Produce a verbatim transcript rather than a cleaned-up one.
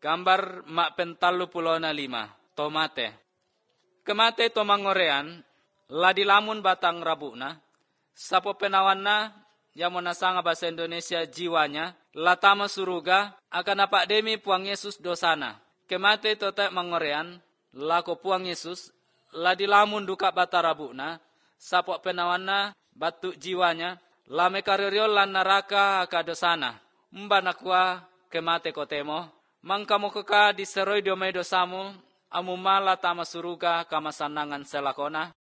Gambar mak pentalu pulau na lima. Tomate. Kemate to mangorean, la dilamun batang rabuna, sapo penawan na, yang monasanga bahasa Indonesia jiwanya, la tama suruga, akan apa demi puang Yesus dosana. Kemate to te mangorean, la ko puang Yesus, la dilamun duka bata rabuna, sapo penawan na, batu jiwanya, la mekaririol lan naraka aka dosana. Mba nakwa kemate ko temo, mangkamo keka diseroi domai dosamu, amu mala tama suruga kamasanangan selakona.